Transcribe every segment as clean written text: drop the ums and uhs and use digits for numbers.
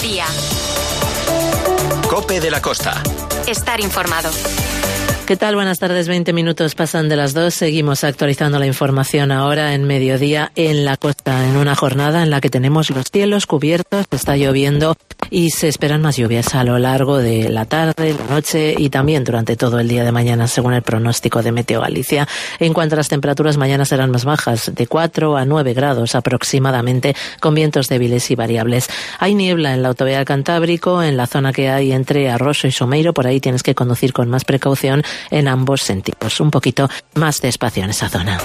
Mediodía. COPE de la Costa. Estar informado. ¿Qué tal? Buenas tardes, 20 minutos pasan de las 2. Seguimos actualizando la información ahora en mediodía en la costa, en una jornada en la que tenemos los cielos cubiertos, está lloviendo y se esperan más lluvias a lo largo de la tarde, la noche y también durante todo el día de mañana, según el pronóstico de Meteo Galicia. En cuanto a las temperaturas, mañana serán más bajas, de 4 a 9 grados aproximadamente, con vientos débiles y variables. Hay niebla en la autovía del Cantábrico, en la zona que hay entre Arroso y Someiro, por ahí tienes que conducir con más precaución en ambos sentidos, un poquito más despacio en esa zona.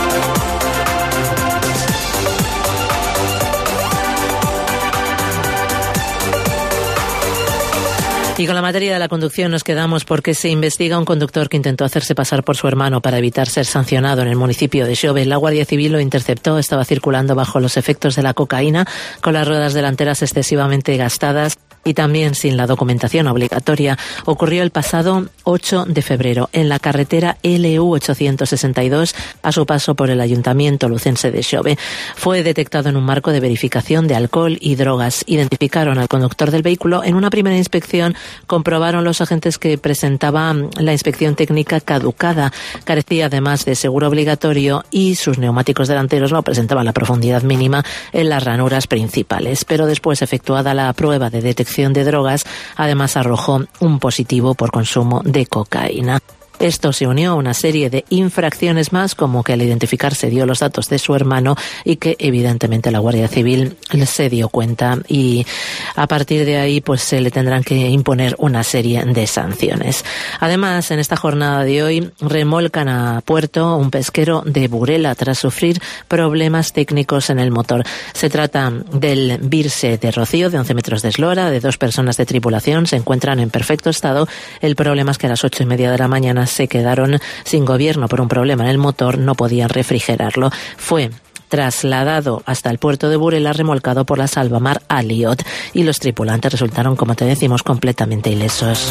Y con la materia de la conducción nos quedamos porque se investiga un conductor que intentó hacerse pasar por su hermano para evitar ser sancionado en el municipio de Xove. La Guardia Civil lo interceptó, estaba circulando bajo los efectos de la cocaína, con las ruedas delanteras excesivamente gastadas y también sin la documentación obligatoria. Ocurrió el pasado 8 de febrero en la carretera LU 862 a su paso por el Ayuntamiento lucense de Xove. Fue detectado en un marco de verificación de alcohol y drogas. Identificaron al conductor del vehículo. En una primera inspección comprobaron los agentes que presentaba la inspección técnica caducada. Carecía además de seguro obligatorio y sus neumáticos delanteros no presentaban la profundidad mínima en las ranuras principales. Pero después, efectuada la prueba de detección de drogas, además arrojó un positivo por consumo de cocaína. Esto se unió a una serie de infracciones más, como que al identificarse dio los datos de su hermano y que evidentemente la Guardia Civil se dio cuenta y a partir de ahí pues se le tendrán que imponer una serie de sanciones. Además, en esta jornada de hoy remolcan a puerto un pesquero de Burela tras sufrir problemas técnicos en el motor. Se trata del Virse de Rocío, de 11 metros de eslora, de 2 personas de tripulación, se encuentran en perfecto estado. El problema es que a las 8:30 de la mañana se quedaron sin gobierno por un problema en el motor, no podían refrigerarlo. Fue trasladado hasta el puerto de Burela, remolcado por la Salvamar Aliot, y los tripulantes resultaron, como te decimos, completamente ilesos.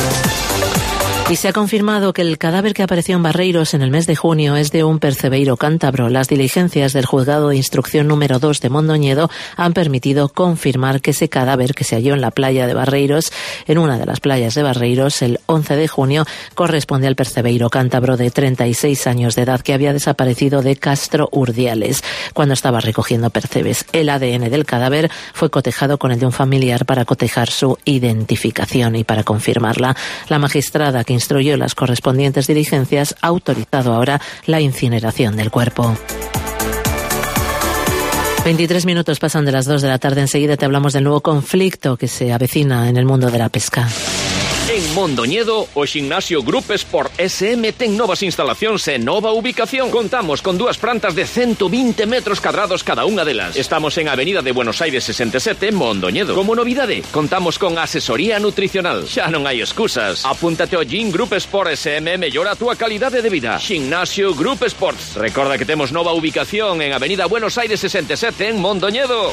Y se ha confirmado que el cadáver que apareció en Barreiros en el mes de junio es de un percebeiro cántabro. Las diligencias del Juzgado de Instrucción número 2 de Mondoñedo han permitido confirmar que ese cadáver que se halló en la playa de Barreiros, en una de las playas de Barreiros, el 11 de junio, corresponde al percebeiro cántabro de 36 años de edad que había desaparecido de Castro Urdiales cuando estaba recogiendo percebes. El ADN del cadáver fue cotejado con el de un familiar para cotejar su identificación y para confirmarla. La magistrada que instruyó las correspondientes diligencias ha autorizado ahora la incineración del cuerpo. 23 minutos pasan de las 2 de la tarde. Enseguida te hablamos del nuevo conflicto que se avecina en el mundo de la pesca. En Mondoñedo, o Ximnasio Group Sport SM ten novas instalacións e nova ubicación. Contamos con 2 plantas de 120 metros cadrados cada unha delas. Estamos en Avenida de Buenos Aires 67, Mondoñedo. Como novidade, contamos con asesoría nutricional. Xa non hai excusas. Apúntate ao Gym Group Sport SM e mellora a túa calidade de vida. Ximnasio Group Sports. Recorda que temos nova ubicación en Avenida Buenos Aires 67, en Mondoñedo.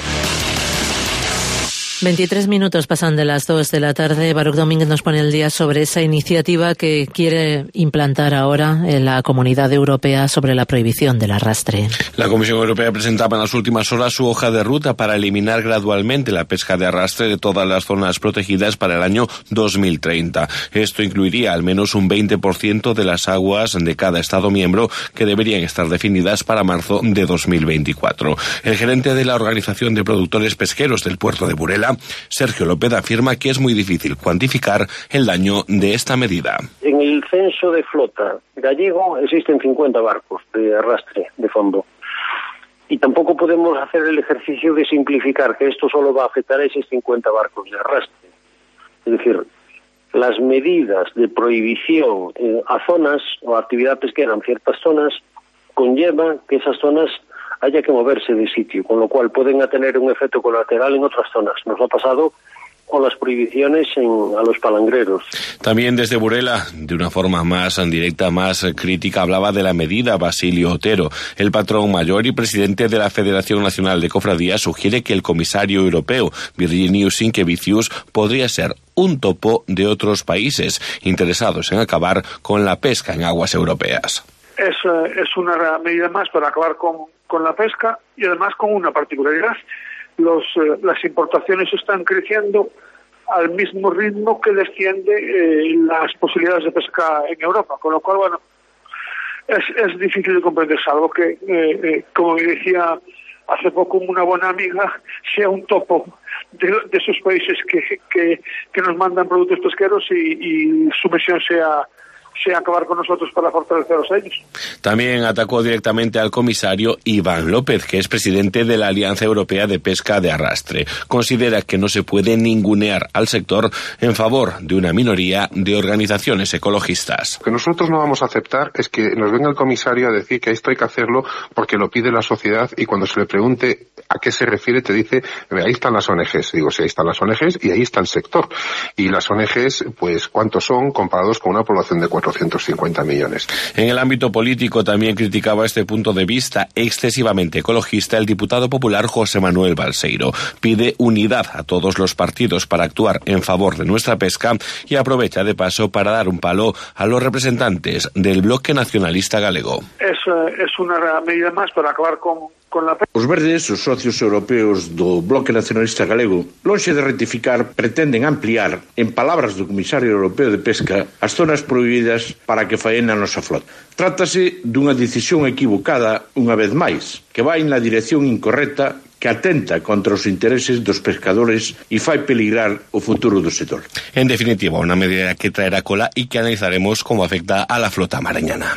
23 minutos pasan de las 2 de la tarde. Baruch Domínguez nos pone el día sobre esa iniciativa que quiere implantar ahora en la Comunidad Europea sobre la prohibición del arrastre. La Comisión Europea presentaba en las últimas horas su hoja de ruta para eliminar gradualmente la pesca de arrastre de todas las zonas protegidas para el año 2030. Esto incluiría al menos un 20% de las aguas de cada Estado miembro que deberían estar definidas para marzo de 2024. El gerente de la Organización de Productores Pesqueros del puerto de Burela, Sergio López, afirma que es muy difícil cuantificar el daño de esta medida. En el censo de flota gallego existen 50 barcos de arrastre de fondo. Y tampoco podemos hacer el ejercicio de simplificar que esto solo va a afectar a esos 50 barcos de arrastre. Es decir, las medidas de prohibición a zonas o actividad pesquera en ciertas zonas conllevan que esas zonas haya que moverse de sitio, con lo cual pueden tener un efecto colateral en otras zonas. Nos ha pasado con las prohibiciones a los palangreros. También desde Burela, de una forma más directa, más crítica, hablaba de la medida Basilio Otero. El patrón mayor y presidente de la Federación Nacional de Cofradías sugiere que el comisario europeo, Virginijus Sinkevicius, podría ser un topo de otros países interesados en acabar con la pesca en aguas europeas. Es una medida más para acabar con la pesca y además con una particularidad, las importaciones están creciendo al mismo ritmo que desciende las posibilidades de pesca en Europa, con lo cual, bueno, es difícil de comprender, salvo que, como me decía hace poco una buena amiga, sea un topo de esos países que nos mandan productos pesqueros y su misión sea acabar con nosotros para fortalecerlos a ellos. También atacó directamente al comisario Iván López, que es presidente de la Alianza Europea de Pesca de Arrastre. Considera que no se puede ningunear al sector en favor de una minoría de organizaciones ecologistas. Lo que nosotros no vamos a aceptar es que nos venga el comisario a decir que esto hay que hacerlo porque lo pide la sociedad, y cuando se le pregunte a qué se refiere te dice, ahí están las ONGs. Digo, sí, ahí están las ONGs y ahí está el sector. Y las ONGs, pues, ¿cuántos son comparados con una población de 450 millones. En el ámbito político también criticaba este punto de vista excesivamente ecologista el diputado popular José Manuel Balseiro. Pide unidad a todos los partidos para actuar en favor de nuestra pesca y aprovecha de paso para dar un palo a los representantes del Bloque Nacionalista Galego. Es una medida más para acabar con la pesca. Os verdes, os socios europeos do Bloque Nacionalista Galego, lonxe de rectificar, pretenden ampliar, en palabras do Comisario Europeo de Pesca, as zonas prohibidas para que faen a nosa flota. Trátase dunha decisión equivocada, unha vez máis, que vai na dirección incorrecta, que atenta contra os intereses dos pescadores e fai peligrar o futuro do sector. En definitiva, una medida que traerá cola y que analizaremos cómo afecta a la flota mareñana.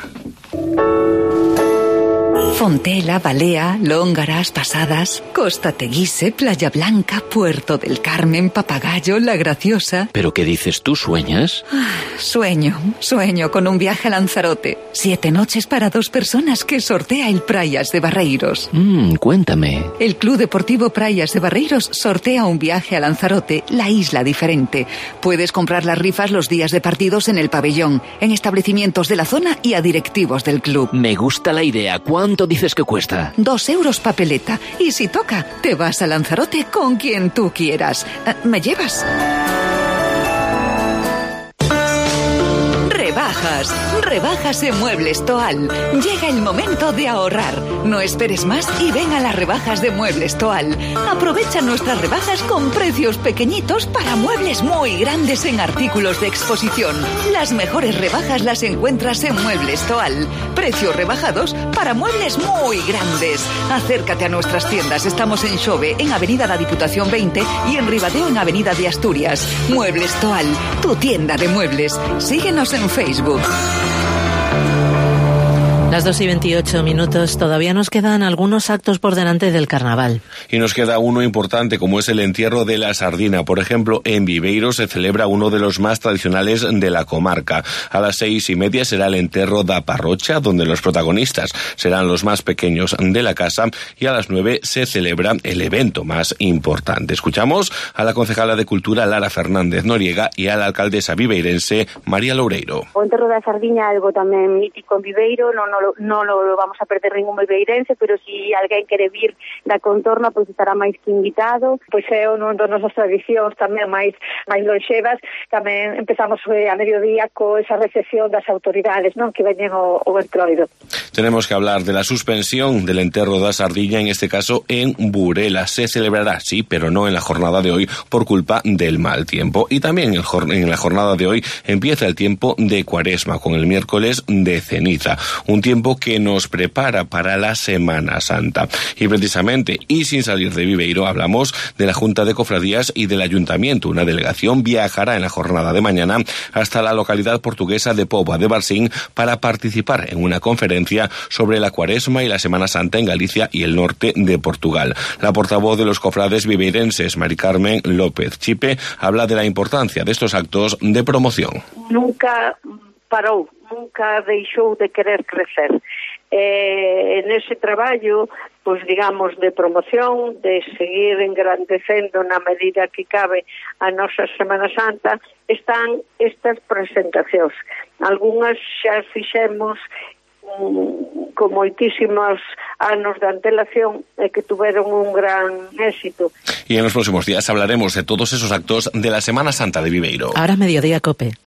Fontela, Balea, Lóngaras, Pasadas, Costa Teguise, Playa Blanca, Puerto del Carmen, Papagayo, La Graciosa. ¿Pero qué dices tú? ¿Sueñas? Sueño con un viaje a Lanzarote. 7 noches para 2 personas que sortea el Praias de Barreiros. Cuéntame. El Club Deportivo Praias de Barreiros sortea un viaje a Lanzarote, la isla diferente. Puedes comprar las rifas los días de partidos en el pabellón, en establecimientos de la zona y a directivos del club. Me gusta la idea. ¿Cuánto dices que cuesta? 2 euros papeleta. Y si toca, te vas a Lanzarote con quien tú quieras. ¿Me llevas? Rebajas en Muebles Toal. Llega el momento de ahorrar. No esperes más y ven a las rebajas de Muebles Toal. Aprovecha nuestras rebajas con precios pequeñitos para muebles muy grandes en artículos de exposición. Las mejores rebajas las encuentras en Muebles Toal. Precios rebajados para muebles muy grandes. Acércate a nuestras tiendas. Estamos en Xove, en Avenida La Diputación 20 y en Ribadeo, en Avenida de Asturias. Muebles Toal, tu tienda de muebles. Síguenos en Facebook. Las 2:28, todavía nos quedan algunos actos por delante del carnaval. Y nos queda uno importante, como es el entierro de la sardina. Por ejemplo, en Viveiro se celebra uno de los más tradicionales de la comarca. A las 6:30 será el enterro da parrocha, donde los protagonistas serán los más pequeños de la casa, y a las 9 se celebra el evento más importante. Escuchamos a la concejala de Cultura Lara Fernández Noriega y a la alcaldesa viveirense María Loureiro. O enterro da sardiña é algo tamén mítico en Viveiro, non lo vamos a perder ningún viveirense, pero si alguén quere vir da contorna, pois estará máis que invitado. Pois é unha das nosas tradicións tamén máis lonxevas. Tamén empezamos a mediodía co esa recepción das autoridades, non, que veñen o entroido. Tenemos que hablar de la suspensión del enterro da sardiña, en este caso en Burela. Se celebrará, sí, pero no en la jornada de hoy por culpa del mal tiempo. Y también en la jornada de hoy empieza el tiempo de Cuaresma, con el miércoles de ceniza. Un tiempo que nos prepara para la Semana Santa. Y precisamente, y sin salir de Viveiro, hablamos de la Junta de Cofradías y del Ayuntamiento. Una delegación viajará en la jornada de mañana hasta la localidad portuguesa de Póvoa de Varzim para participar en una conferencia sobre la Cuaresma y la Semana Santa en Galicia y el norte de Portugal. La portavoz de los cofrades viveirenses, Mari Carmen López Chipe, habla de la importancia de estos actos de promoción. Nunca parou, nunca deixou de querer crecer. Nese traballo, pois digamos, de promoción, de seguir engrandecendo na medida que cabe a nosa Semana Santa, están estas presentacións. Algúnas xa fixemos con moitísimos anos de antelación e que tuveron un gran éxito. Y en los próximos días hablaremos de todos esos actos de la Semana Santa de Viveiro. Ahora Mediodía COPE.